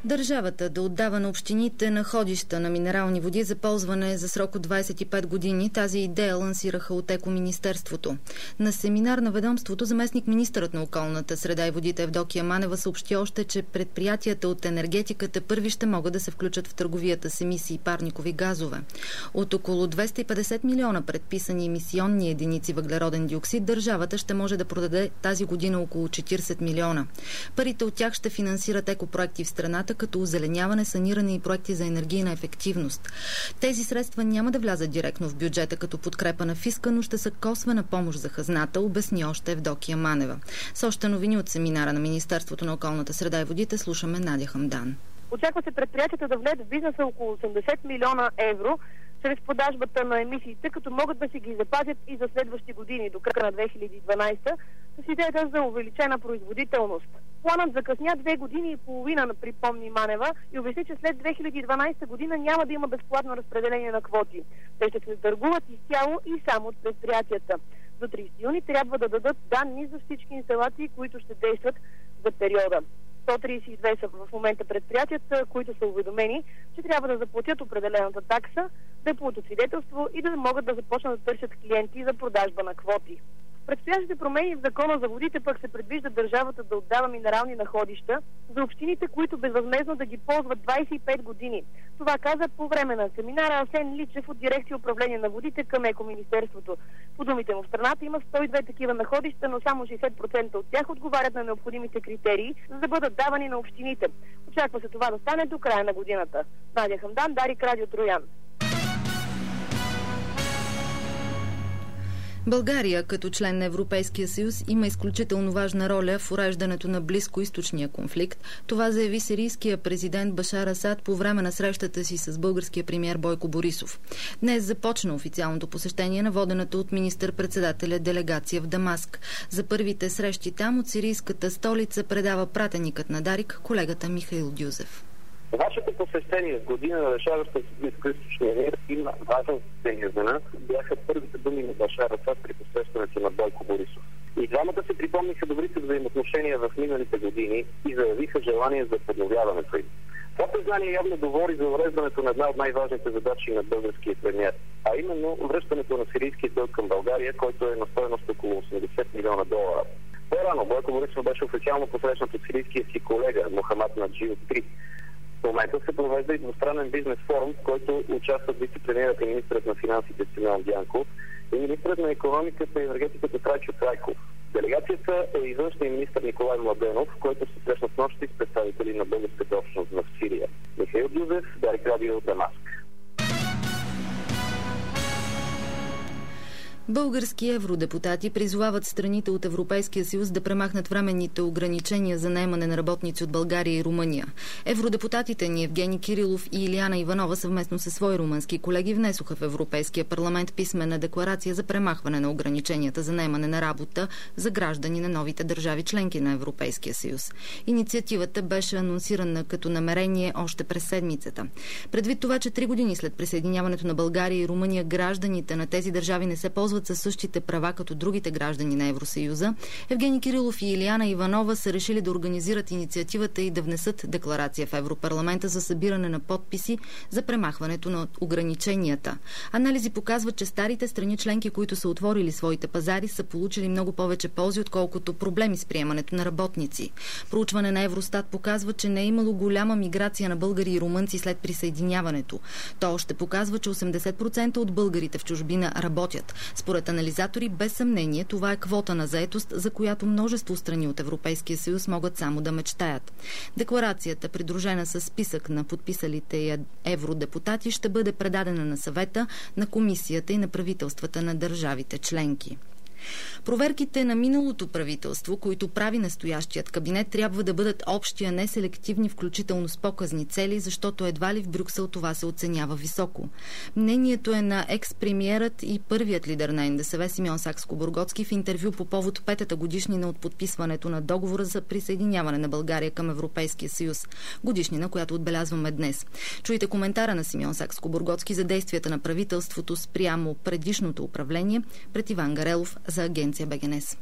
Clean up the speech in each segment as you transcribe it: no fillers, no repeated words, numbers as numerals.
Държавата да отдава на общините находища на минерални води за ползване за срок от 25 години. Тази идея лансираха от Екоминистерството. На семинар на ведомството заместник-министърът на околната среда и водите Евдокия Манева съобщи още, че предприятията от енергетиката първи ще могат да се включат в търговията с емисии парникови газове. От около 250 милиона предписани емисионни единици въглероден диоксид, държавата ще може да продаде тази година около 40 милиона. Парите от тях ще финансират екопроекти в страната, като озеленяване, саниране и проекти за енергийна ефективност. Тези средства няма да влязат директно в бюджета като подкрепа на фиска, но ще са косвена помощ за хазната, обясни още Евдокия Манева. С още новини от семинара на Министерството на околната среда и водите слушаме Надя Хамдан. Очаква се предприятията да влеят в бизнеса около 80 милиона евро чрез продажбата на емисиите, като могат да си ги запазят и за следващи години, до края на 2012, с идеята за увеличена производителност. Планът закъсня 2 години и половина, припомни Манева, и обясни, че след 2012 година няма да има безплатно разпределение на квоти. Те ще се търгуват изцяло и само от предприятията. До 30 юни трябва да дадат данни за всички инсталации, които ще действат за периода. 132 са в момента предприятията, които са уведомени, че трябва да заплатят определената такса, да получат свидетелство и да могат да започнат да търсят клиенти за продажба на квоти. Предстоящите промени в закона за водите пък се предвижда държавата да отдава минерални находища за общините, които безвъзмездно да ги ползват 25 години. Това каза по време на семинара Асен Личев от дирекция управление на водите към Екоминистерството. По думите му, в страната има 102 такива находища, но само 60% от тях отговарят на необходимите критерии, за да бъдат давани на общините. Очаква се това да стане до края на годината. Надя Хамдан, Дарик, Радио Троян. България, като член на Европейския съюз, има изключително важна роля в уреждането на близкоизточния конфликт. Това заяви сирийския президент Башар Асад по време на срещата си с българския премиер Бойко Борисов. Днес започна официалното посещение на водената от министър-председателя делегация в Дамаск. За първите срещи там от сирийската столица предава пратеникът на Дарик, колегата Михаил Дюзев. Вашето посещение в година на решаваща с близкоизточния мир има важно значение за нас. Бяха първите думи на Башар Асад при посрещането на Бойко Борисов. И двамата се припомниха добрите взаимоотношения в миналите години и заявиха желание за подновяването им. Това признание явно говори за уреждането на една от най-важните задачи на българския премиер, а именно връщането на сирийския дълг към България, който е на стойност около 80 милиона долара. По-рано Бойко Борисов беше официално посрещнат от сирийския си колега Мохамад Наджиев 3. В момента се провежда и двустранен бизнес форум, в който участват вице-премиерът и министърът на финансите Симеон Дянков и министърът на икономиката и енергетиката Трайчо Трайков. Делегацията е и външният министър Николай Младенов, който се срещна с нощи с представители на българската общност в Сирия. Михаил Дюзев, Дарик, Радио, Дамаск. Български евродепутати призовават страните от Европейския съюз да премахнат временните ограничения за наемане на работници от България и Румъния. Евродепутатите ни Евгений Кирилов и Илияна Иванова съвместно със свои румънски колеги внесоха в Европейския парламент писмена декларация за премахване на ограниченията за наемане на работа за граждани на новите държави членки на Европейския съюз. Инициативата беше анонсирана като намерение още през седмицата. Предвид това, че 3 години след присъединяването на България и Румъния гражданите на тези държави не се ползват със същите права като другите граждани на Евросъюза, Евгений Кирилов и Илияна Иванова са решили да организират инициативата и да внесат декларация в Европарламента за събиране на подписи за премахването на ограниченията. Анализи показват, че старите страни членки, които са отворили своите пазари, са получили много повече ползи, отколкото проблеми с приемането на работници. Проучване на Евростат показва, че не е имало голяма миграция на българи и румънци след присъединяването. То още показва, че 80% от българите в чужбина работят. Според анализатори, без съмнение, това е квота на заетост, за която множество страни от Европейския съюз могат само да мечтаят. Декларацията, придружена с списък на подписалите евродепутати, ще бъде предадена на съвета, на комисията и на правителствата на държавите членки. Проверките на миналото правителство, които прави настоящият кабинет, трябва да бъдат общи, а не селективни, включително с показни цели, защото едва ли в Брюксел това се оценява високо. Мнението е на екс-премиерът и първият лидер на НДСВ Симеон Сакскобургготски в интервю по повод 5-та годишнина от подписването на договора за присъединяване на България към Европейския съюз. Годишнина, която отбелязваме днес. Чуйте коментара на Симеон Сакскобургготски за действията на правителството спрямо предишното управление пред Иван Гарелов за агенция БГНЕС.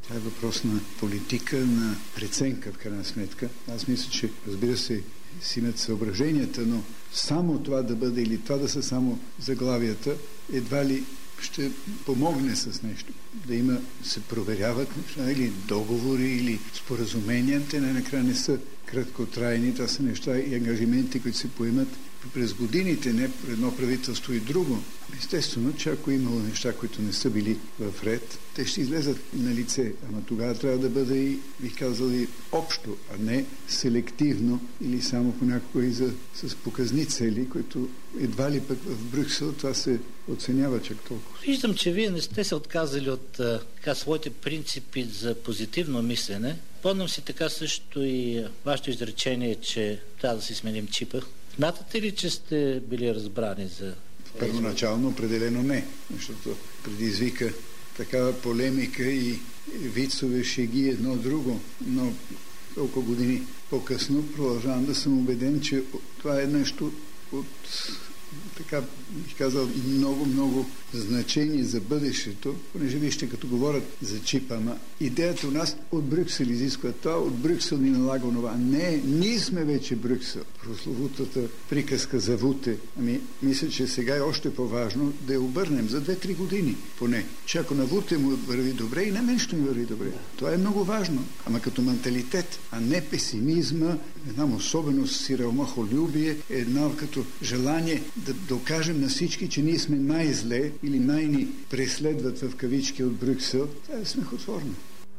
Това е въпрос на политика, на преценка, в крайна сметка. Аз мисля, че, разбира се, си имат съображенията, но само това да бъде или това да са само заглавията, едва ли ще помогне с нещо. Да има, се проверяват или договори, или споразумения. Те накрая не са краткотрайни. Това са неща и ангажименти, които се поемат през годините, не едно правителство и друго. Естествено, че ако имало неща, които не са били в ред, те ще излезат на лице. Ама тогава трябва да бъде и, бих казал, и общо, а не селективно или само понякога с показни цели, които едва ли пък в Брюксел това се оценява чак толкова. Виждам, че вие не сте се отказали от своите принципи за позитивно мислене. Помням си така също и вашето изречение, че трябва да си сменим чипа. Смятате ли, че сте били разбрани за... Първоначално определено не, защото предизвика такава полемика и вицове, шеги едно друго, но толкова години по-късно продължавам да съм убеден, че това е нещо от, така бих казал, много значение за бъдещето, понеже вижте, като говорят за чипа, ама идеята у нас от Брюксел изисква това, от Брюксел ни налага онова. Не, ние сме вече Брюксел. Прословутата приказка за Вуте. Ами, мисля, че сега е още по-важно да я обърнем за 2-3 години, поне. Че ако на Вуте му върви добре, и на мен ще ми върви добре. Това е много важно. Ама като менталитет, а не песимизма, една особеност, сиромахолюбие, една като желание да докажем на всички, че ние сме най-зле или най-ни преследват в кавички от Брюксел. Това е смехотворно.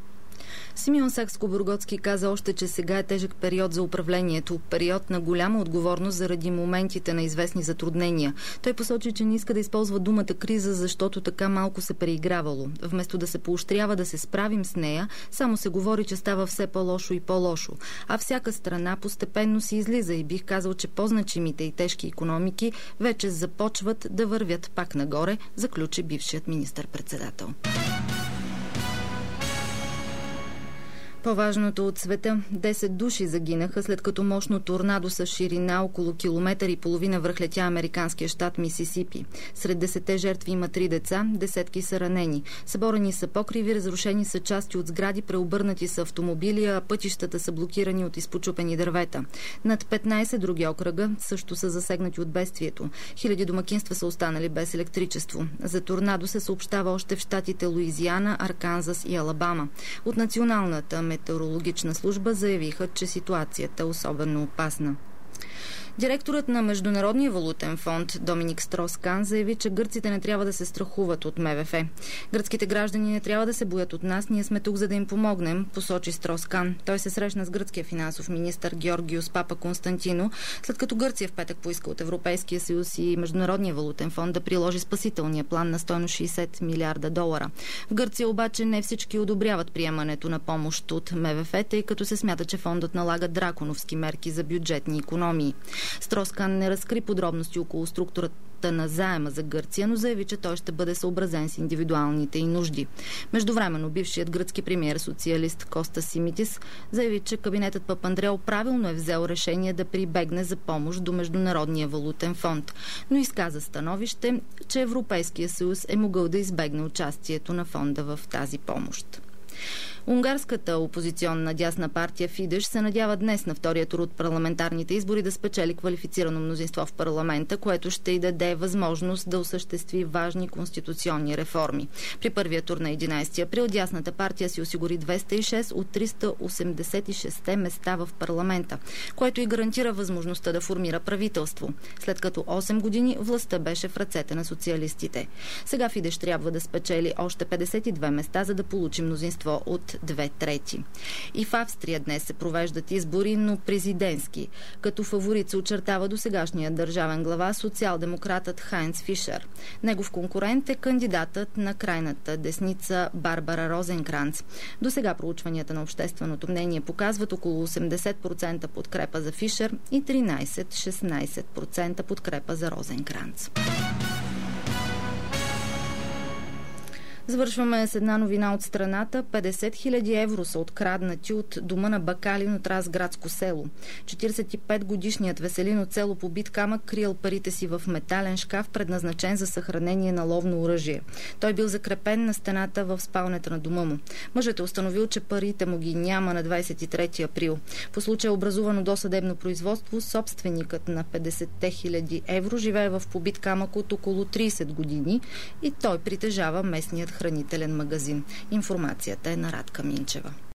Симеон Сакскобургготски каза още, че сега е тежък период за управлението, период на голяма отговорност заради моментите на известни затруднения. Той посочи, че не иска да използва думата криза, защото така малко се преигравало. Вместо да се поощрява да се справим с нея, само се говори, че става все по-лошо и по-лошо. А всяка страна постепенно си излиза и бих казал, че по-значимите и тежки икономики вече започват да вървят пак нагоре, заключи бившият министър-председател. По-важното от света, 10 души загинаха, след като мощно торнадо с ширина около километър и половина връхлетя американския щат Мисисипи. Сред 10 жертви има 3 деца, десетки са ранени. Съборени са покриви, разрушени са части от сгради, преобърнати са автомобили, а пътищата са блокирани от изпочупени дървета. Над 15 други окръга също са засегнати от бедствието. Хиляди домакинства са останали без електричество. За торнадо се съобщава още в щатите Луизиана, Арканзас и Алабама. От националната метеорологична служба заявиха, че ситуацията е особено опасна. Директорът на Международния валутен фонд Доминик Строс-Кан заяви, че гърците не трябва да се страхуват от МВФ. Гръцките граждани не трябва да се боят от нас, ние сме тук за да им помогнем, посочи Строс-Кан. Той се срещна с гръцкия финансов министър Георгиос Папаконстантино, след като Гърция в петък поиска от Европейския съюз и Международния валутен фонд да приложи спасителния план на стойност $60 милиарда. В Гърция обаче не всички одобряват приемането на помощ от МВФ, тъй като се смята, че фондът налага драконовски мерки за бюджетни икономии. Строс-Кан не разкри подробности около структурата на заема за Гърция, но заяви, че той ще бъде съобразен с индивидуалните й нужди. Междувременно бившият гръцки премиер-социалист Коста Симитис заяви, че кабинетът Папандреou правилно е взел решение да прибегне за помощ до Международния валутен фонд, но изказа становище, че Европейския съюз е могъл да избегне участието на фонда в тази помощ. Унгарската опозиционна дясна партия Фидеш се надява днес на втория тур от парламентарните избори да спечели квалифицирано мнозинство в парламента, което ще й даде възможност да осъществи важни конституционни реформи. При първия тур на 11 април дясната партия си осигури 206 от 386 места в парламента, което и гарантира възможността да формира правителство, след като 8 години властта беше в ръцете на социалистите. Сега Фидеш трябва да спечели още 52 места, за да получи мнозинство от 2/3. И в Австрия днес се провеждат избори, но президентски. Като фаворит се очертава досегашният държавен глава социал-демократът Хайнц Фишер. Негов конкурент е кандидатът на крайната десница Барбара Розенкранц. Досега проучванията на общественото мнение показват около 80% подкрепа за Фишер и 13-16% подкрепа за Розенкранц. Завършваме с една новина от страната. 50 000 евро са откраднати от дома на Бакалин от Разградско село. 45-годишният Веселин от село Побит камък криел парите си в метален шкаф, предназначен за съхранение на ловно оръжие. Той бил закрепен на стената в спалнята на дома му. Мъжът е установил, че парите му ги няма на 23 април. По случая е образувано досъдебно производство. Собственикът на 50 000 евро живее в Побит камък от около 30 години и той притежава местният хранителен магазин. Информацията е на Радка Минчева.